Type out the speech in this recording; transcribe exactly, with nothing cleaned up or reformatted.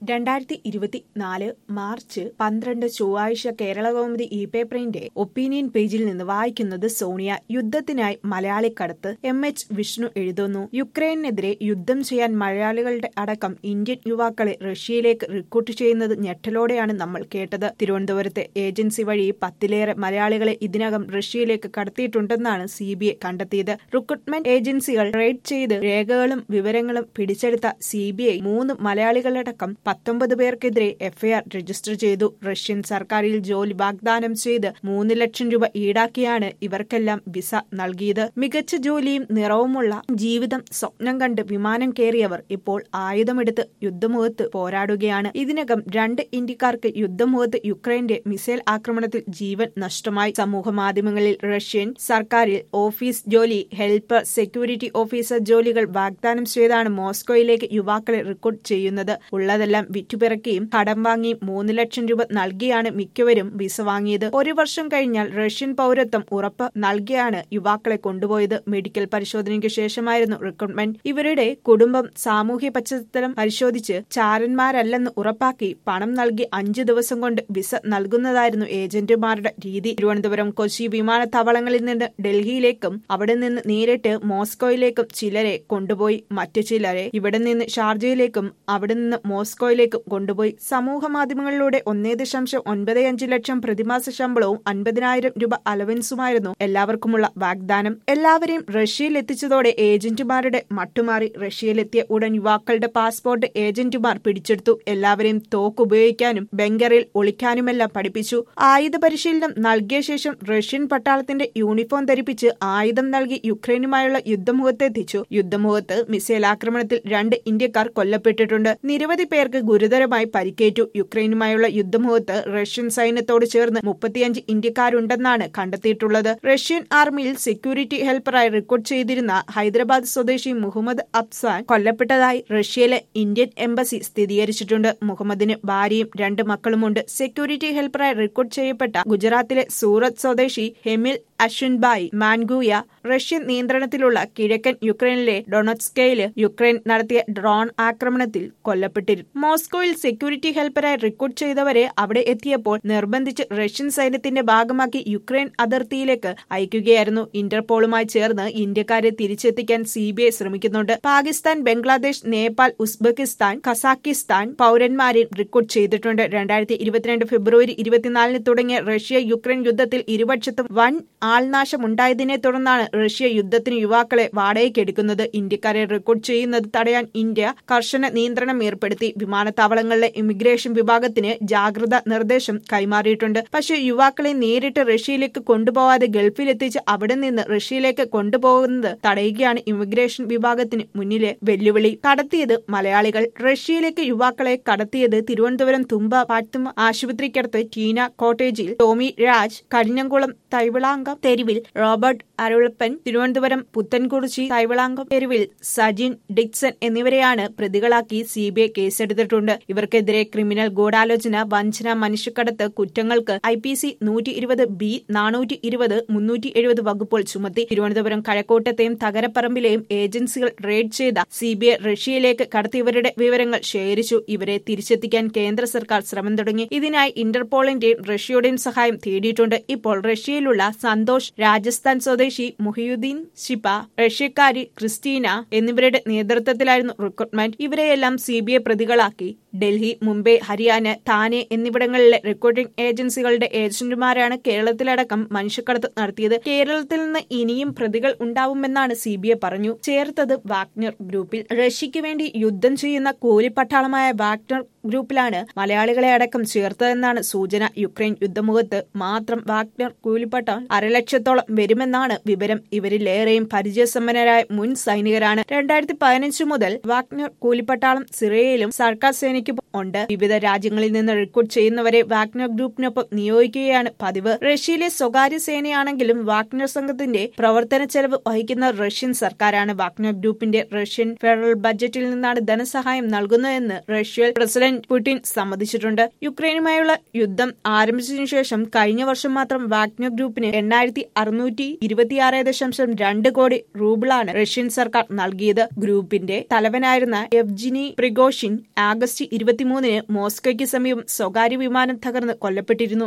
രണ്ടായിരത്തി ഇരുപത്തിനാല് മാർച്ച് പന്ത്രണ്ട് ചൊവ്വാഴ്ച കേരളകൗമുദി ഇ പേപ്പറിന്റെ ഒപ്പീനിയൻ പേജിൽ നിന്ന് വായിക്കുന്നത് സോണിയ. യുദ്ധത്തിനായി മലയാളിക്കടത്ത്. എം എച്ച് വിഷ്ണു എഴുതുന്നു. യുക്രൈനെതിരെ യുദ്ധം ചെയ്യാൻ മലയാളികളുടെ അടക്കം ഇന്ത്യൻ യുവാക്കളെ റഷ്യയിലേക്ക് റിക്രൂട്ട് ചെയ്യുന്നത് ഞെട്ടലോടെയാണ് നമ്മൾ കേട്ടത്. തിരുവനന്തപുരത്തെ ഏജൻസി വഴി പത്തിലേറെ മലയാളികളെ ഇതിനകം റഷ്യയിലേക്ക് കടത്തിയിട്ടുണ്ടെന്നാണ് സി ബി ഐ കണ്ടെത്തിയത്. റിക്രൂട്ട്മെന്റ് ഏജൻസികൾ റെയ്ഡ് ചെയ്ത് രേഖകളും വിവരങ്ങളും പിടിച്ചെടുത്ത സി ബി ഐ മൂന്ന് മലയാളികളടക്കം പത്തൊമ്പത് പേർക്കെതിരെ എഫ്ഐആർ രജിസ്റ്റർ ചെയ്തു. റഷ്യൻ സർക്കാരിൽ ജോലി വാഗ്ദാനം ചെയ്ത് മൂന്ന് ലക്ഷം രൂപ ഈടാക്കിയാണ് ഇവർക്കെല്ലാം വിസ നൽകിയത്. മികച്ച ജോലിയും നിറവുമുള്ള ജീവിതം സ്വപ്നം കണ്ട് വിമാനം കയറിയവർ ഇപ്പോൾ ആയുധമെടുത്ത് യുദ്ധമുഖത്ത് പോരാടുകയാണ്. ഇതിനകം രണ്ട് ഇന്ത്യക്കാർക്ക് യുദ്ധമുഖത്ത് യുക്രൈന്റെ മിസൈൽ ആക്രമണത്തിൽ ജീവൻ നഷ്ടമായി. സമൂഹ മാധ്യമങ്ങളിൽ റഷ്യൻ സർക്കാരിൽ ഓഫീസ് ജോലി, ഹെൽപ്പർ, സെക്യൂരിറ്റി ഓഫീസർ ജോലികൾ വാഗ്ദാനം ചെയ്താണ് മോസ്കോയിലേക്ക് യുവാക്കളെ റിക്രൂട്ട് ചെയ്യുന്നത്. ഉള്ളതെല്ലാം വിറ്റുപിറക്കിയും കടം വാങ്ങിയും മൂന്ന് ലക്ഷം രൂപ നൽകിയാണ് മിക്കവരും വിസ വാങ്ങിയത്. ഒരു വർഷം കഴിഞ്ഞാൽ റഷ്യൻ പൗരത്വം ഉറപ്പ് നൽകിയാണ് യുവാക്കളെ കൊണ്ടുപോയത്. മെഡിക്കൽ പരിശോധനയ്ക്ക് ശേഷമായിരുന്നു റിക്രൂട്ട്മെന്റ്. ഇവരുടെ കുടുംബം സാമൂഹ്യ പശ്ചാത്തലം പരിശോധിച്ച് ചാരന്മാരല്ലെന്ന് ഉറപ്പാക്കി പണം നൽകി അഞ്ചു ദിവസം കൊണ്ട് വിസ നൽകുന്നതായിരുന്നു ഏജന്റുമാരുടെ രീതി. തിരുവനന്തപുരം, കൊച്ചി വിമാനത്താവളങ്ങളിൽ നിന്ന് ഡൽഹിയിലേക്കും അവിടെ നിന്ന് നേരിട്ട് മോസ്കോയിലേക്കും ചിലരെ കൊണ്ടുപോയി. മറ്റു ചിലരെ ഇവിടെ നിന്ന് ഷാർജയിലേക്കും അവിടെ നിന്ന് മോസ്കോയിലേക്കും കൊണ്ടുപോയി. സമൂഹ മാധ്യമങ്ങളിലൂടെ ഒന്നേ ദശാംശം ഒൻപത് അഞ്ച് ലക്ഷം പ്രതിമാസ ശമ്പളവും അൻപതിനായിരം രൂപ അലവൻസുമായിരുന്നു എല്ലാവർക്കുമുള്ള വാഗ്ദാനം. എല്ലാവരെയും റഷ്യയിൽ എത്തിച്ചതോടെ ഏജന്റുമാരുടെ മട്ടുമാറി. റഷ്യയിലെത്തിയ ഉടൻ യുവാക്കളുടെ പാസ്പോർട്ട് ഏജന്റുമാർ പിടിച്ചെടുത്തു. എല്ലാവരെയും തോക്ക് ഉപയോഗിക്കാനും ബങ്കറിൽ ഒളിക്കാനുമെല്ലാം പഠിപ്പിച്ചു. ആയുധ പരിശീലനം നൽകിയ ശേഷം റഷ്യൻ പട്ടാളത്തിന്റെ യൂണിഫോം ധരിപ്പിച്ച് ആയുധം നൽകി യുക്രൈനുമായുള്ള യുദ്ധമുഖത്തെത്തിച്ചു. യുദ്ധമുഖത്ത് മിസൈൽ ആക്രമണത്തിൽ രണ്ട് ഇന്ത്യക്കാർ കൊല്ലപ്പെട്ടിട്ടുണ്ട്. നിരവധി പേർക്ക് ഗുരുതരമായി പരിക്കേറ്റു. യുക്രൈനുമായുള്ള യുദ്ധമുഖത്ത് റഷ്യൻ സൈന്യത്തോട് ചേർന്ന് മുപ്പത്തിയഞ്ച് ഇന്ത്യക്കാരുണ്ടെന്നാണ് കണ്ടെത്തിയിട്ടുള്ളത്. റഷ്യൻ ആർമിയിൽ സെക്യൂരിറ്റി ഹെൽപ്പറായി റിക്രൂട്ട് ചെയ്തിരുന്ന ഹൈദരാബാദ് സ്വദേശി മുഹമ്മദ് അഫ്സാൻ കൊല്ലപ്പെട്ടതായി റഷ്യയിലെ ഇന്ത്യൻ എംബസി സ്ഥിരീകരിച്ചിട്ടുണ്ട്. മുഹമ്മദിന് ഭാര്യയും രണ്ട് മക്കളുമുണ്ട്. സെക്യൂരിറ്റി ഹെൽപ്പറായി റിക്രൂട്ട് ചെയ്യപ്പെട്ട ഗുജറാത്തിലെ സൂറത്ത് സ്വദേശി ഹെമിൽ അശ്വിൻബായി മാൻഗൂയ റഷ്യൻ നിയന്ത്രണത്തിലുള്ള കിഴക്കൻ യുക്രൈനിലെ ഡൊണറ്റ്സ്കയില് യുക്രൈൻ നടത്തിയ ഡ്രോൺ ആക്രമണത്തിൽ കൊല്ലപ്പെട്ടിരുന്നു. മോസ്കോയിൽ സെക്യൂരിറ്റി ഹെൽപ്പറായി റിക്രൂട്ട് ചെയ്തവരെ അവിടെ എത്തിയപ്പോൾ നിർബന്ധിച്ച് റഷ്യൻ സൈന്യത്തിന്റെ ഭാഗമാക്കി യുക്രൈൻ അതിർത്തിയിലേക്ക് അയക്കുകയായിരുന്നു. ഇന്റർപോളുമായി ചേർന്ന് ഇന്ത്യക്കാരെ തിരിച്ചെത്തിക്കാൻ സി ബി ഐ ശ്രമിക്കുന്നുണ്ട്. പാകിസ്ഥാൻ, ബംഗ്ലാദേശ്, നേപ്പാൾ, ഉസ്ബെക്കിസ്ഥാൻ, കസാക്കിസ്ഥാൻ പൗരന്മാരെ റിക്രൂട്ട് ചെയ്തിട്ടുണ്ട്. രണ്ടായിരത്തി ഇരുപത്തിരണ്ട് ഫെബ്രുവരി ഇരുപത്തിനാലിന് തുടങ്ങിയ റഷ്യ യുക്രൈൻ യുദ്ധത്തിൽ ഇരുപക്ഷത്തും വൻ ആൾനാശമുണ്ടായതിനെ തുടർന്നാണ് റഷ്യ യുദ്ധത്തിന് യുവാക്കളെ വാടകയ്ക്കെടുക്കുന്നത്. ഇന്ത്യക്കാരെ റിക്രൂട്ട് ചെയ്യുന്നത് തടയാൻ ഇന്ത്യ കർശന നിയന്ത്രണം ഏർപ്പെടുത്തി. വിമാനത്താവളങ്ങളിലെ ഇമിഗ്രേഷൻ വിഭാഗത്തിന് ജാഗ്രതാ നിർദ്ദേശം കൈമാറിയിട്ടുണ്ട്. പക്ഷേ യുവാക്കളെ നേരിട്ട് റഷ്യയിലേക്ക് കൊണ്ടുപോകാതെ ഗൾഫിലെത്തിച്ച് അവിടെ നിന്ന് റഷ്യയിലേക്ക് കൊണ്ടുപോകുന്നത് തടയുകയാണ് ഇമിഗ്രേഷൻ വിഭാഗത്തിന് മുന്നിലെ വെല്ലുവിളി. കടത്തിയത് മലയാളികൾ. റഷ്യയിലേക്ക് യുവാക്കളെ കടത്തിയത് തിരുവനന്തപുരം തുമ്പ പാത്തുമ്മ ആശുപത്രിക്കടുത്ത് ടീന കോട്ടേജിൽ ടോമി രാജ്, കരിഞ്ഞംകുളം തൈവിളാങ്കം തെരുവിൽ റോബർട്ട് അരുളപ്പൻ, തിരുവനന്തപുരം പുത്തൻകുറിച്ചി തൈവിളാങ്കം തെരുവിൽ സജിൻ ഡിക്സൺ എന്നിവരെയാണ് പ്രതികളാക്കി സി ബി ഐ കേസെടുത്തിട്ടുണ്ട്. ഇവർക്കെതിരെ ക്രിമിനൽ ഗൂഢാലോചന, വഞ്ചന, മനുഷ്യക്കടത്ത് കുറ്റങ്ങൾക്ക് ഐ പി സി നൂറ്റി ഇരുപത് ബി, നാനൂറ്റി ഇരുപത്, മുന്നൂറ്റി എഴുപത് വകുപ്പുകൾ ചുമത്തി. തിരുവനന്തപുരം കഴക്കൂട്ടത്തെയും തകരപ്പറമ്പിലെയും ഏജൻസികൾ റെയ്ഡ് ചെയ്ത സി ബി ഐ റഷ്യയിലേക്ക് കടത്തിയവരുടെ വിവരങ്ങൾ ശേഖരിച്ചു. ഇവരെ തിരിച്ചെത്തിക്കാൻ കേന്ദ്ര സർക്കാർ ശ്രമം തുടങ്ങി. ഇതിനായി ഇന്റർപോളിന്റെയും റഷ്യയുടെയും സഹായം തേടിയിട്ടുണ്ട്. ഇപ്പോൾ റഷ്യയിലുള്ള സന്തോഷ്, രാജസ്ഥാൻ സ്വദേശി മുഹിയുദ്ദീൻ ഷിപ്പ, റഷ്യക്കാരി ക്രിസ്റ്റീന എന്നിവരുടെ നേതൃത്വത്തിലായിരുന്നു റിക്രൂട്ട്മെന്റ്. ഇവരെയെല്ലാം സി ബി ഐ പ്രതികളാക്കി. ഡൽഹി, മുംബൈ, ഹരിയാന, താനെ എന്നിവിടങ്ങളിലെ റിക്രൂട്ടിംഗ് ഏജൻസികളുടെ ഏജന്റുമാരാണ് കേരളത്തിലടക്കം മനുഷ്യക്കടത്ത് നടത്തിയത്. കേരളത്തിൽ നിന്ന് ഇനിയും പ്രതികൾ ഉണ്ടാവുമെന്നാണ് സി ബി ഐ പറഞ്ഞു. ചേർത്തത് വാഗ്നർ ഗ്രൂപ്പിൽ. റഷ്യയ്ക്ക് വേണ്ടി യുദ്ധം ചെയ്യുന്ന കൂലിപ്പട്ടാളമായ വാഗ്നർ ഗ്രൂപ്പിലാണ് മലയാളികളെ അടക്കം ചേർത്തതെന്നാണ് സൂചന. യുക്രൈൻ യുദ്ധമുഖത്ത് മാത്രം വാഗ്നർ കൂലിപ്പട്ടാൾ അരലക്ഷത്തോളം വരുമെന്നാണ് വിവരം. ഇവരിലേറെയും പരിചയസമ്പന്നരായ മുൻ സൈനികരാണ്. രണ്ടായിരത്തി പതിനഞ്ച് മുതൽ വാഗ്നർ കൂലിപ്പട്ടാളം സിറിയയിലും സർക്കാർ സേനയ്ക്കും ഉണ്ട്. വിവിധ രാജ്യങ്ങളിൽ നിന്ന് റിക്രൂട്ട് ചെയ്യുന്നവരെ വാഗ്നർ ഗ്രൂപ്പിനൊപ്പം നിയോഗിക്കുകയാണ് പതിവ്. റഷ്യയിലെ സ്വകാര്യ സേനയാണെങ്കിലും വാഗ്നർ സംഘത്തിന്റെ പ്രവർത്തന ചെലവ് വഹിക്കുന്ന റഷ്യൻ സർക്കാരാണ്. വാഗ്നർ ഗ്രൂപ്പിന്റെ റഷ്യൻ ഫെഡറൽ ബജറ്റിൽ നിന്നാണ് ധനസഹായം നൽകുന്നതെന്ന് റഷ്യൻ പ്രസിഡന്റ് പുടിൻ സമ്മതിച്ചിട്ടുണ്ട്. യുക്രൈനുമായുള്ള യുദ്ധം ആരംഭിച്ചതിനു ശേഷം കഴിഞ്ഞ വർഷം മാത്രം വാഗ്നർ ഗ്രൂപ്പിന് എണ്ണായിരത്തി അറുന്നൂറ്റി ഇരുപത്തിയാറ് ദശാംശം രണ്ട് കോടി റൂബിളാണ് റഷ്യൻ സർക്കാർ നൽകിയത്. ഗ്രൂപ്പിന്റെ തലവനായിരുന്ന യെവ്ജിനി പ്രിഗോഷിൻ ആഗസ്റ്റ് ഇരുപത്തിമൂന്നിന് മോസ്കോയ്ക്ക് സമീപം സ്വകാര്യ വിമാനം തകർന്ന് കൊല്ലപ്പെട്ടിരുന്നു.